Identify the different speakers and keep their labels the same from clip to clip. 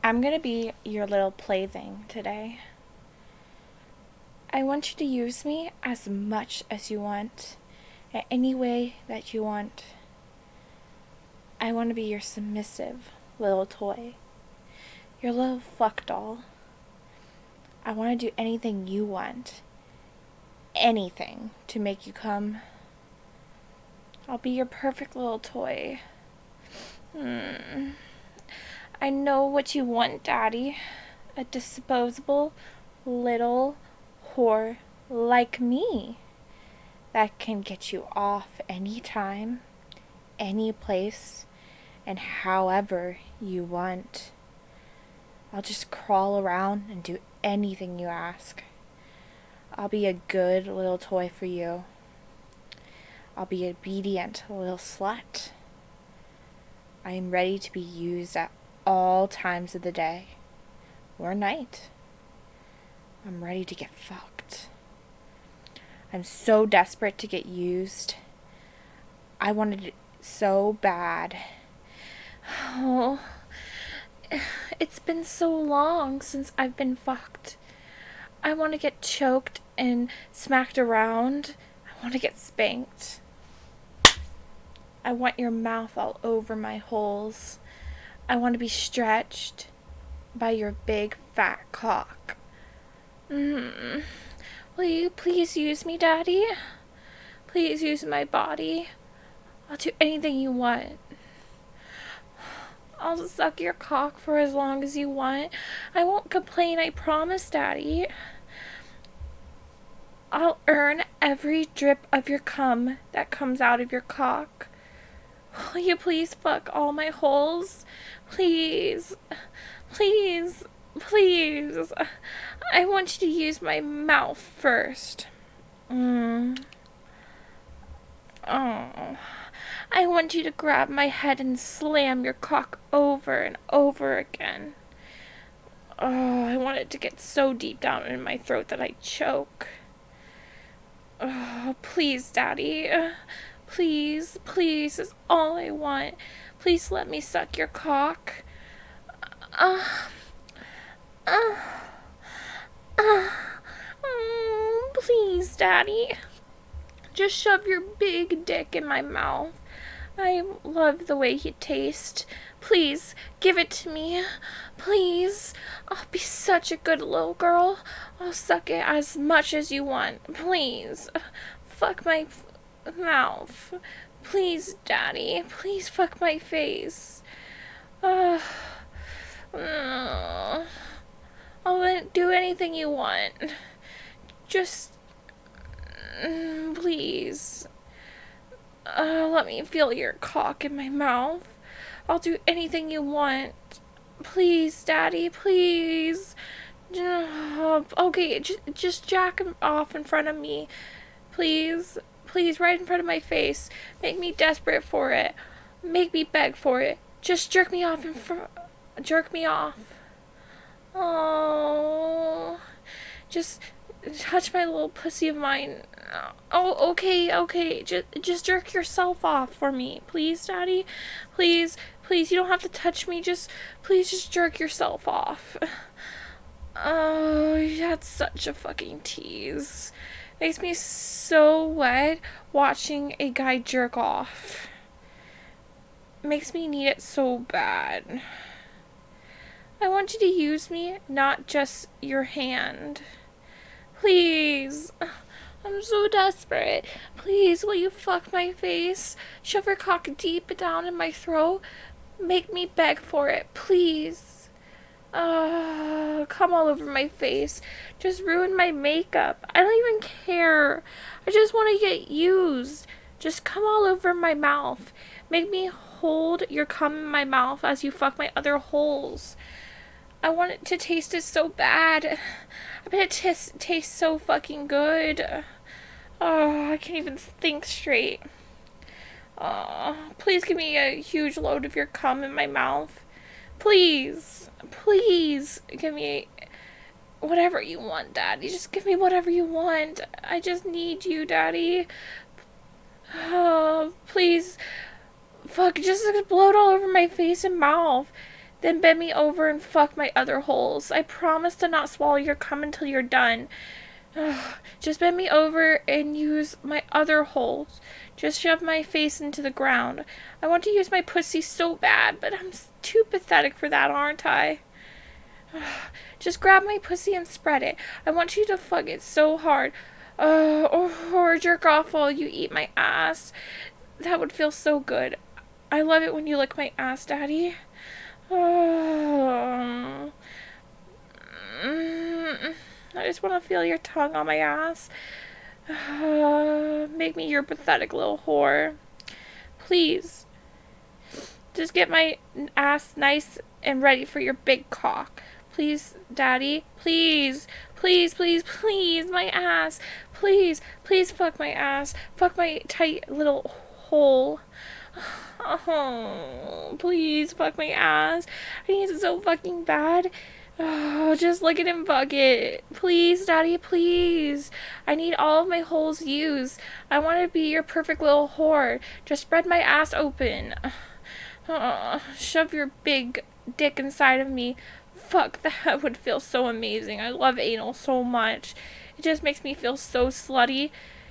Speaker 1: I'm gonna be your little plaything today. I want you to use me as much as you want, in any way that you want. I want to be your submissive little toy, your little fuck doll. I want to do anything you want, anything to make you come. I'll be your perfect little toy. I know what you want, Daddy. A disposable little whore like me that can get you off anytime, any place, and however you want. I'll just crawl around and do anything you ask. I'll be a good little toy for you. I'll be an obedient little slut. I am ready to be used at all times of the day or night. I'm ready to get fucked. I'm so desperate to get used. I wanted it so bad. Oh, it's been so long since I've been fucked. I want to get choked and smacked around. I want to get spanked. I want your mouth all over my holes. I want to be stretched by your big fat cock. Will you please use me, Daddy? Please use my body. I'll do anything you want. I'll suck your cock for as long as you want. I won't complain, I promise, Daddy. I'll earn every drip of your cum that comes out of your cock. Will you please fuck all my holes? Please. Please. Please. I want you to use my mouth first. Oh. I want you to grab my head and slam your cock over and over again. Oh, I want it to get so deep down in my throat that I choke. Oh, please, Daddy. Please, please is all I want. Please let me suck your cock. Please, Daddy. Just shove your big dick in my mouth. I love the way you taste. Please, give it to me. Please. I'll be such a good little girl. I'll suck it as much as you want. Please. Fuck my mouth. Please, Daddy. Please fuck my face. I'll do anything you want. Just... please. Let me feel your cock in my mouth. I'll do anything you want. Please, Daddy, please. Okay, just jack him off in front of me. Please. Please, right in front of my face. Make me desperate for it. Make me beg for it. Just jerk me off jerk me off. Oh. Just touch my little pussy of mine. Oh, okay. Just jerk yourself off for me. Please, Daddy. Please, you don't have to touch me. Please just jerk yourself off. Oh, that's such a fucking tease. Makes me so wet watching a guy jerk off. Makes me need it so bad. I want you to use me, not just your hand. Please. I'm so desperate. Please, will you fuck my face? Shove your cock deep down in my throat. Make me beg for it, please. Come all over my face. Just ruin my makeup. I don't even care. I just want to get used. Just come all over my mouth. Make me hold your cum in my mouth as you fuck my other holes. I want it to taste it so bad. I bet it tastes so fucking good. Oh, I can't even think straight. Please give me a huge load of your cum in my mouth. Please give me whatever you want, Daddy. Just give me whatever you want. I just need you, Daddy. Please. Fuck, just explode all over my face and mouth. Then bend me over and fuck my other holes. I promise to not swallow your cum until you're done. Just bend me over and use my other holes. Just shove my face into the ground. I want to use my pussy so bad, but I'm too pathetic for that, aren't I? Just grab my pussy and spread it. I want you to fuck it so hard. Or jerk off while you eat my ass. That would feel so good. I love it when you lick my ass, Daddy. I just want to feel your tongue on my ass. Make me your pathetic little whore. Please. Just get my ass nice and ready for your big cock. Please, Daddy. Please. Please, please, please. My ass. Please. Please fuck my ass. Fuck my tight little hole. Oh, please fuck my ass. I need it so fucking bad. Oh, just lick it and fuck it. Please, Daddy, please. I need all of my holes used. I want to be your perfect little whore. Just spread my ass open. Shove your big dick inside of me. Fuck, that would feel so amazing. I love anal so much. It just makes me feel so slutty.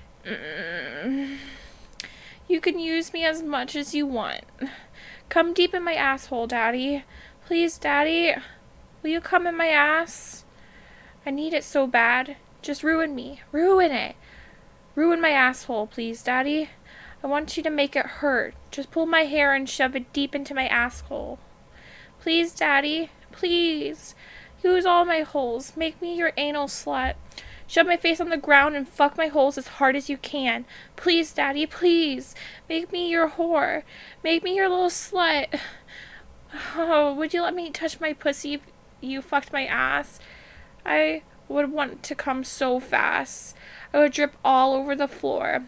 Speaker 1: You can use me as much as you want. Come deep in my asshole, Daddy. Please, Daddy. Will you come in my ass? I need it so bad. Just ruin me. Ruin it. Ruin my asshole, please, Daddy. I want you to make it hurt. Just pull my hair and shove it deep into my asshole. Please, Daddy. Please. Use all my holes. Make me your anal slut. Shove my face on the ground and fuck my holes as hard as you can. Please, Daddy, please. Make me your whore. Make me your little slut. Oh, would you let me touch my pussy if you fucked my ass? I would want to come so fast. I would drip all over the floor.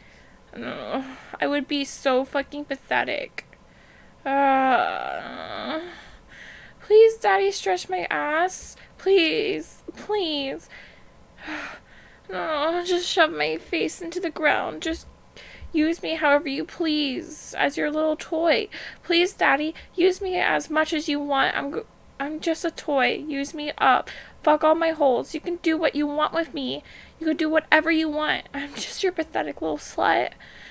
Speaker 1: I would be so fucking pathetic. Please, Daddy, stretch my ass. Please. Please. No, just shove my face into the ground. Just use me however you please, as your little toy. Please, Daddy, use me as much as you want. I'm just a toy. Use me up. Fuck all my holes. You can do what you want with me. You can do whatever you want. I'm just your pathetic little slut.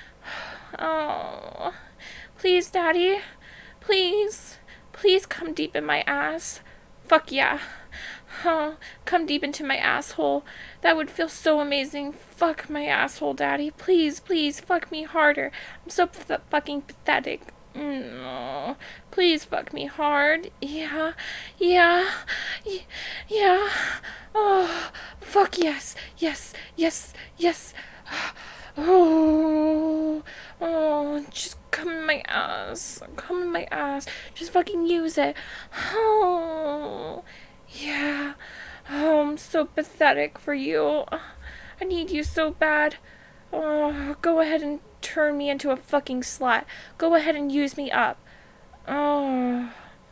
Speaker 1: Oh, please, Daddy. Please. Please come deep in my ass. Fuck yeah. Come deep into my asshole. That would feel so amazing. Fuck my asshole, Daddy. Please, please, fuck me harder. I'm so fucking pathetic. Please fuck me hard. Yeah. Oh, fuck yes. Yes. Oh, just come in my ass. Come in my ass. Just fucking use it. Oh, yeah. Oh, I'm so pathetic for you. I need you so bad. Oh, go ahead and turn me into a fucking slut. Go ahead and use me up. Oh.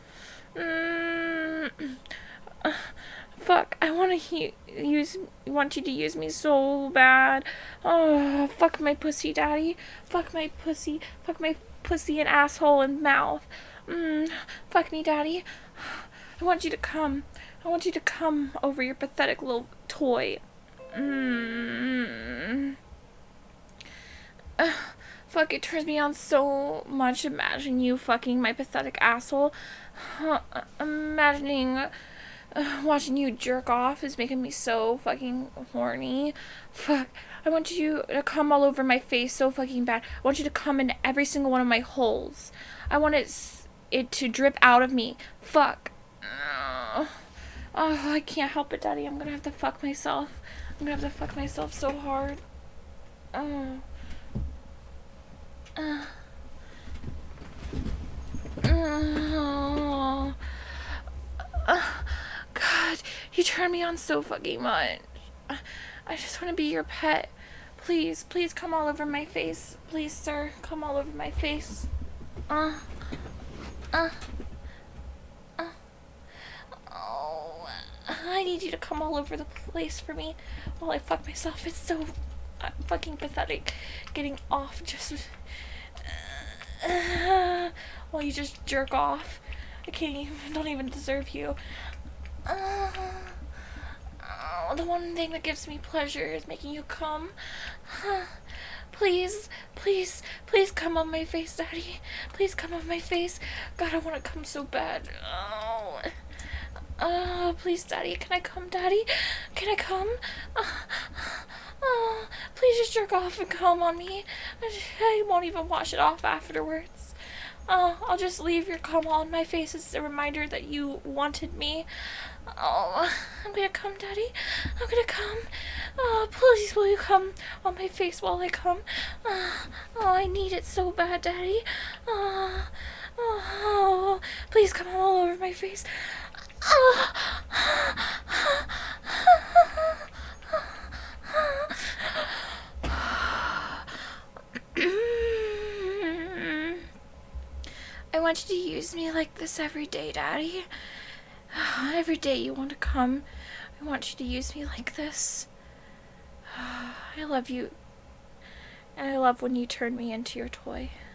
Speaker 1: Fuck, I want you to use me so bad. Oh, fuck my pussy, Daddy. Fuck my pussy. Fuck my pussy and asshole and mouth. Fuck me, Daddy. I want you to come. I want you to come over your pathetic little toy. Fuck, it turns me on so much. Imagine you fucking my pathetic asshole. Imagining watching you jerk off is making me so fucking horny. Fuck, I want you to come all over my face so fucking bad. I want you to come in every single one of my holes. I want it to drip out of me. Fuck. Oh, I can't help it, Daddy. I'm gonna have to fuck myself. I'm gonna have to fuck myself so hard. God, you turn me on so fucking much. I just want to be your pet. Please, please come all over my face. Please, sir, come all over my face. Oh, I need you to come all over the place for me while I fuck myself. It's so fucking pathetic getting off just while you just jerk off. don't even deserve you. The one thing that gives me pleasure is making you come. Please, please, please come on my face, Daddy. Please come on my face. God, I want to come so bad. Oh, please, Daddy. Can I come, Daddy? Can I come? Please just jerk off and come on me. I won't even wash it off afterwards. I'll just leave your cum on my face as a reminder that you wanted me. Oh, I'm gonna come, Daddy. I'm gonna come. Oh, please, will you come on my face while I come? Oh, I need it so bad, Daddy. Oh, please come all over my face. I want you to use me like this every day, Daddy. Every day you want to come, I want you to use me like this. I love you. And I love when you turn me into your toy.